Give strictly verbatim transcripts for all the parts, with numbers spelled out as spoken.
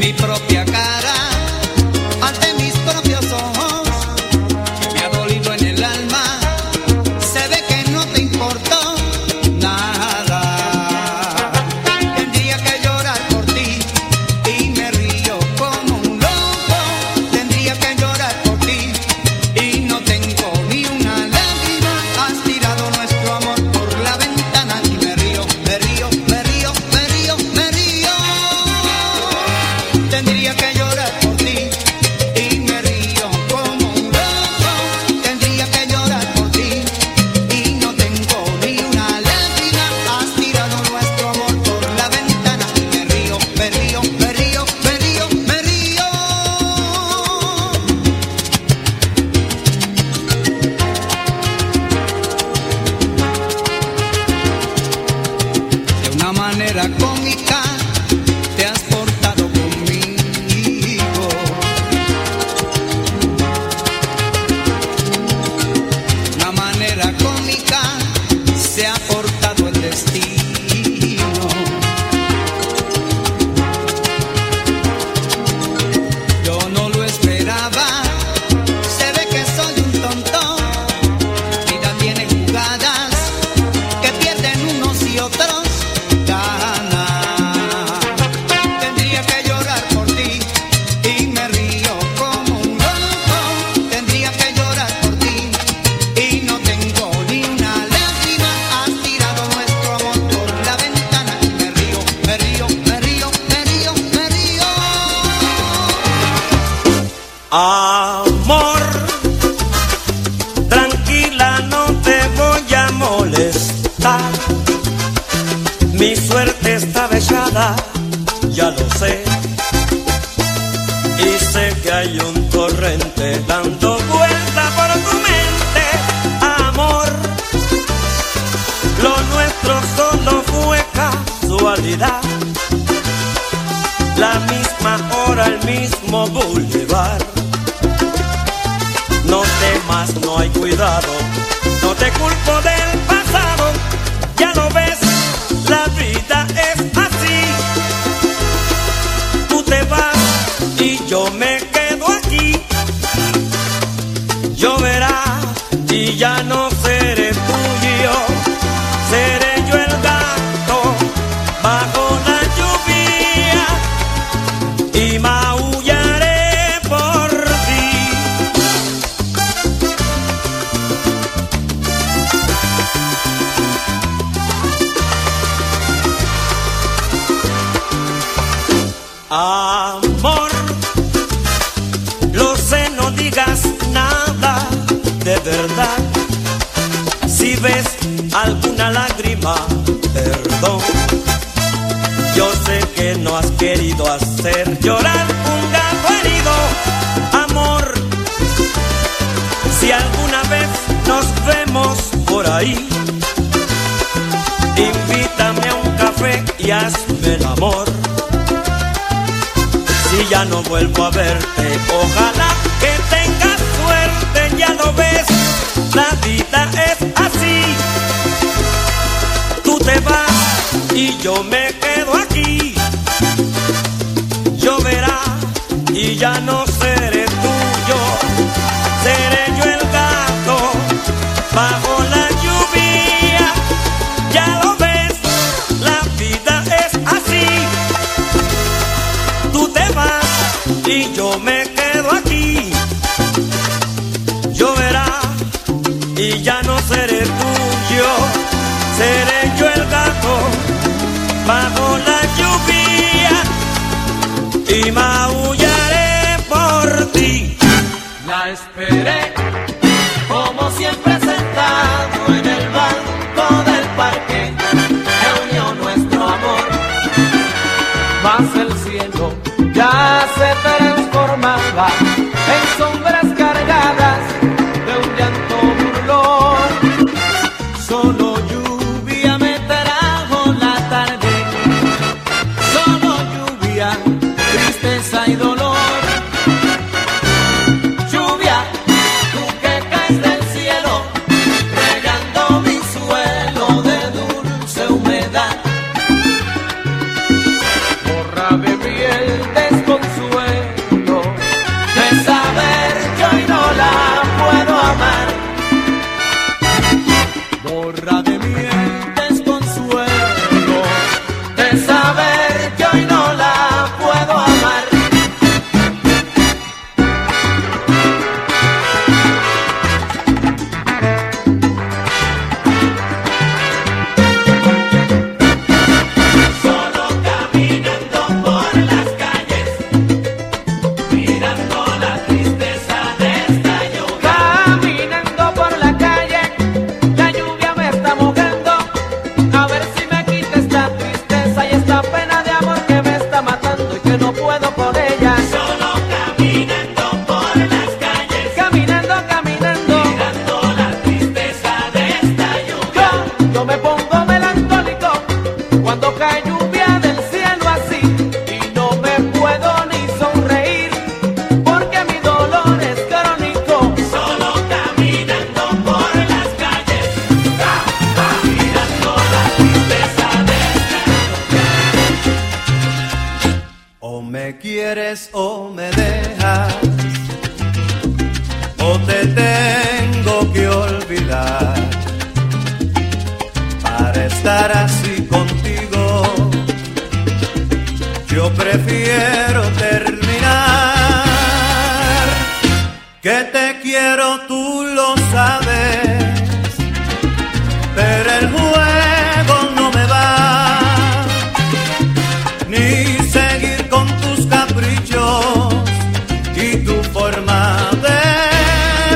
Amor, tranquila, no te voy a molestar. Mi suerte está echada, ya lo sé. Y sé que hay un torrente dando vuelta por tu mente. Amor, lo nuestro solo fue casualidad. La misma hora, el mismo bulevar. No temas, no hay cuidado, no te culpo del pasado. Ya lo ves, la vida es así. Tú te vas y yo me quedo aquí. Lloverá y ya no seré tuyo. Seré yo el gato bajo la lluvia y maullaré por ti. Amor, lo sé, no digas nada de verdad. Si ves alguna lágrima, perdón. Yo sé que no has querido hacer llorar un gato herido. Amor, si alguna vez nos vemos por ahí, invítame a un café y hazme el amor. Si ya no vuelvo a verte, ojalá que tengas suerte. Ya lo ves, la vida es así. Tú te vas y yo me quedo aquí. Lloverá y ya no seré tuyo. Seré yo el gato bajo la lluvia. Ya lo ves, la vida es así. Tú te vas y yo me quedo aquí. Lloverá y ya no seré tuyo. Seré yo el gato bajo la lluvia y maullaré por ti. La esperé como siempre sentado en el banco del parque que unió nuestro amor. Mas el cielo ya se transformaba en sombras cargadas de un llanto burlón. Solo lluvia me trajo la tarde, solo lluvia, tristeza y dolor. Lluvia, tú que caes del cielo, regando mi suelo de dulce humedad. Borra de mi el desconsuelo no puedo con ella. Solo caminando por las calles, Caminando, caminando, mirando la tristeza de esta lluvia. yo, yo me pongo melancólico cuando cae lluvia del cielo así. Y no me puedo ni sonreír porque mi dolor es crónico. Solo caminando por las calles, ah, ah, mirando la tristeza de esta lluvia. O me quieres o me dejas, o te tengo que olvidar. Para estar así contigo, yo prefiero terminar. Que te quiero, tú lo sabes, pero el juego no me va. Ni seguir con tus caprichos y tu forma de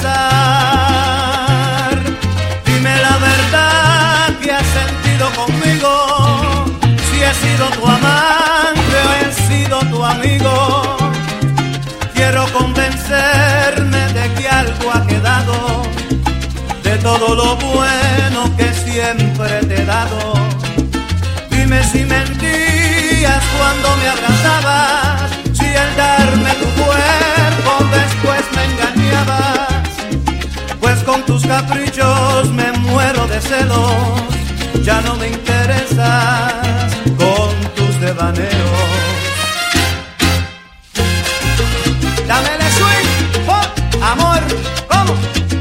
pensar. Dime la verdad que has sentido conmigo, si he sido tu amante o he sido tu amigo. Quiero convencerme de que algo ha quedado de todo lo bueno que siempre te he dado. Dime si mentías cuando me abrazabas, si al darme tu cuerpo después me engañabas. Pues con tus caprichos me muero de celos, ya no me interesas con tus devaneos. Dámele swing, oh, amor, ¿cómo?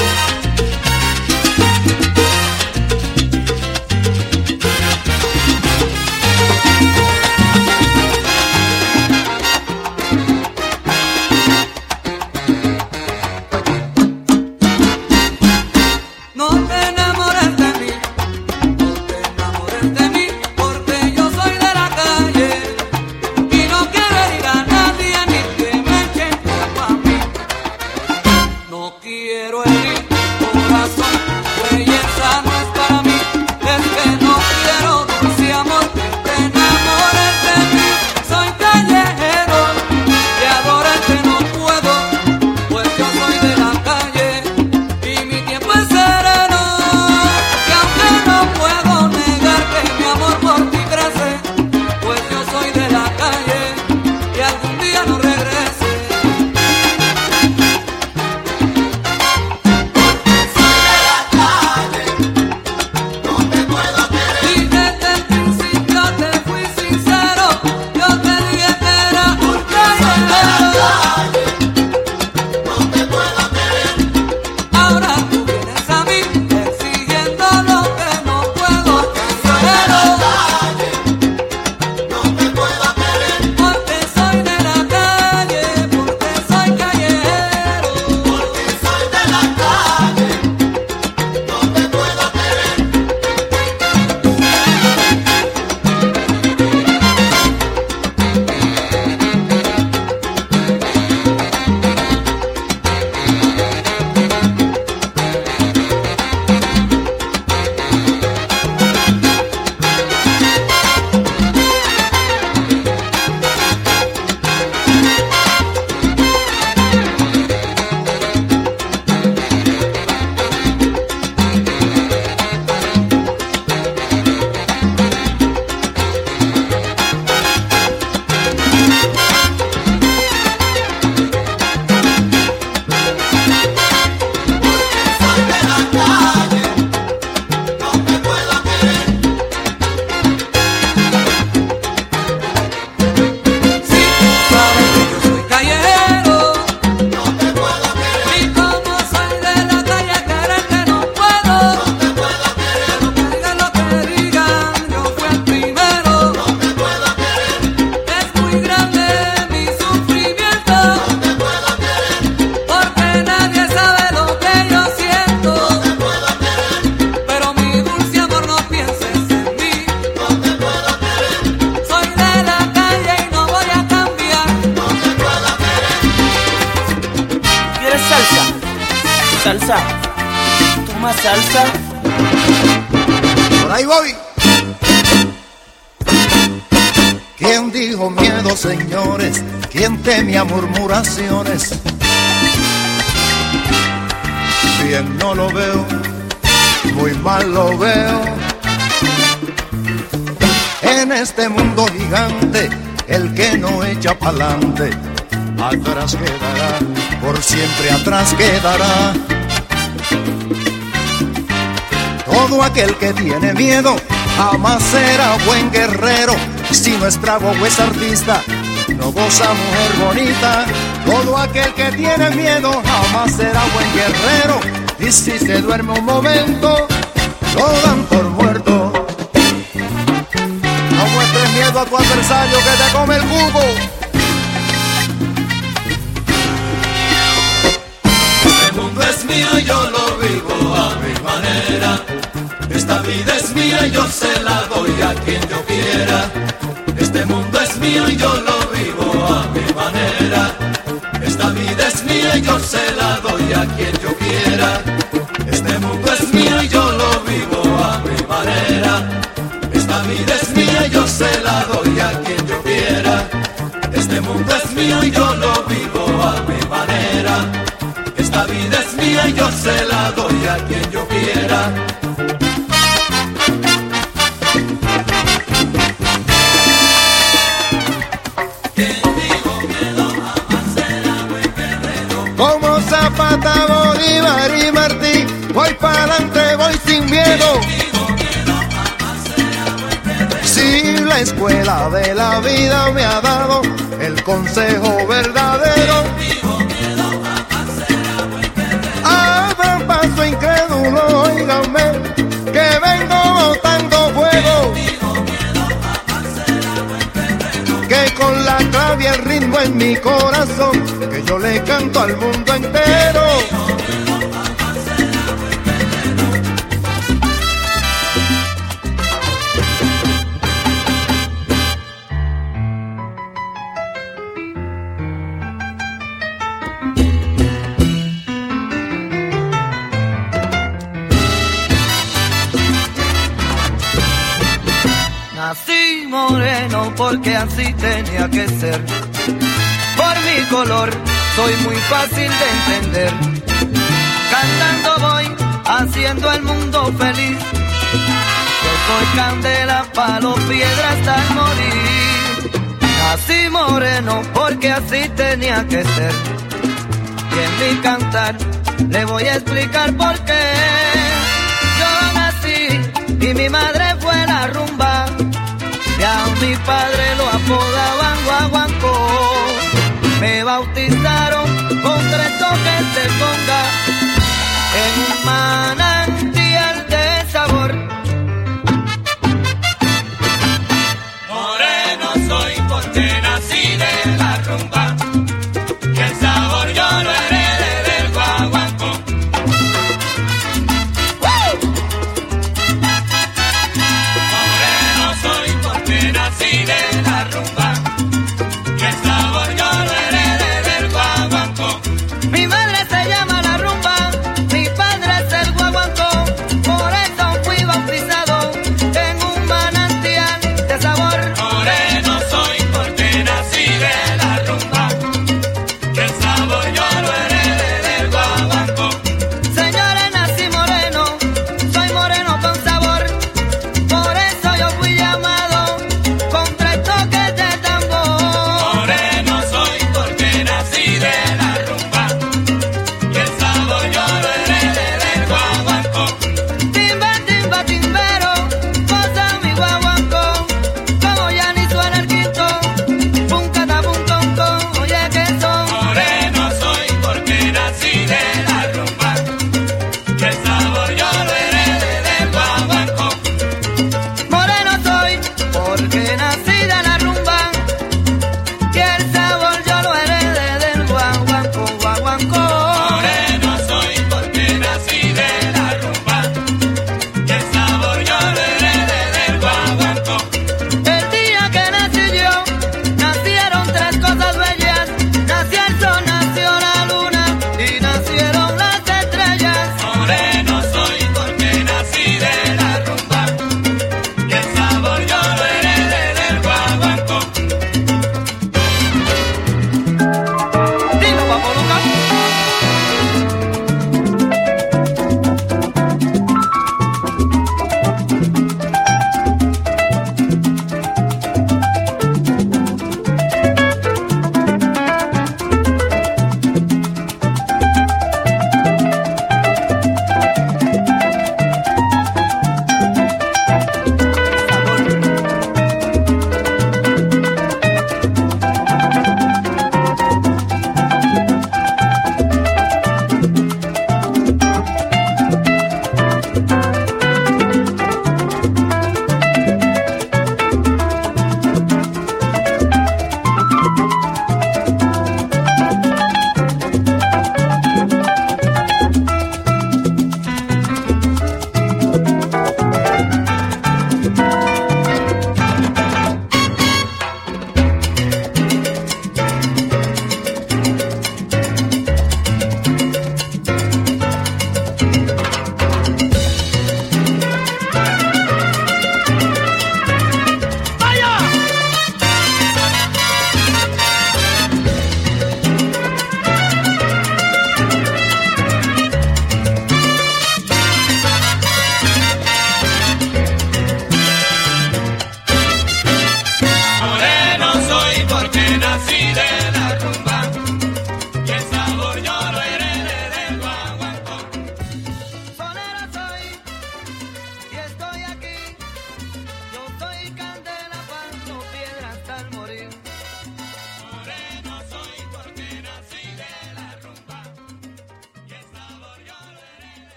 No te enamores de mí, no te enamores de mí, porque yo soy de la calle y no quiero herir a nadie ni que me echen culpa a mí. No quiero herir tu corazón, tu belleza no es para mí, es que no quiero dulce amor, te enamores de mí. Soy callejero y adorarte no puedo, pues yo soy de la calle y mi tiempo es sereno. Y aunque no puedo negar que mi amor por ti crece, pues yo soy de la calle y algún día no regrese. Y desde el principio te fui sincero, yo te dije que era un callejero. Ahora tú vienes a mí exigiendo lo que no puedo hacer. Porque soy de la calle, porque soy callejero. Si tú sabes que yo soy callejero, y como soy de la calle, quererte no puedo. Pero que digan lo que digan, yo fui el primero. Es muy grande mi sufrimiento, porque nadie sabe lo que yo siento. Pero mi dulce amor, no pienses en mí. Soy de la calle y no voy a cambiar. ¿Quieres salsa? Salsa. ¿Tú más salsa? Por ahí, Bobby. ¿Quién dijo miedo, señores? ¿Quién temía murmuraciones? Bien no lo veo, muy mal lo veo. En este mundo gigante, el que no echa pa'lante, atrás quedará, por siempre atrás quedará. Todo aquel que tiene miedo jamás será buen guerrero. Si nuestra guagua es artista, no goza mujer bonita. Todo aquel que tiene miedo jamás será buen guerrero. Y si se duerme un momento, lo dan por muerto. No muestres miedo a tu adversario que te come el cubo. Este mundo es mío y yo lo vivo a mi manera. Esta vida es mía y yo se la doy a quien yo quiera. Este mundo es mío y yo lo vivo a mi manera. Esta vida es mía y yo se la doy a quien yo quiera. Este mundo es mío y yo lo vivo a mi manera. Esta vida es mía y yo se la doy a quien yo quiera. Este mundo es mío y yo lo vivo a mi manera. Esta vida es mía y yo se la doy a quien yo quiera. Como Zapata, Bolívar y Martí, voy pa'lante, voy sin miedo. Si la escuela de la vida me ha dado el consejo verdadero, abran paso incrédulo, óiganme, que vengo botando fuego. Que con la clave y el ritmo en mi corazón, que yo le canto al mundo entero. Nací moreno porque así tenía que ser. Por mi color soy muy fácil de entender. Cantando voy haciendo el mundo feliz. Yo soy candela, palo, piedra hasta el morir. Nací moreno porque así tenía que ser. Y en mi cantar le voy a explicar por qué. Yo nací y mi madre fue la rumba. Y a mi padre lo apodaban guaguancó. Me bautizaron con tres toques de conga en un maná.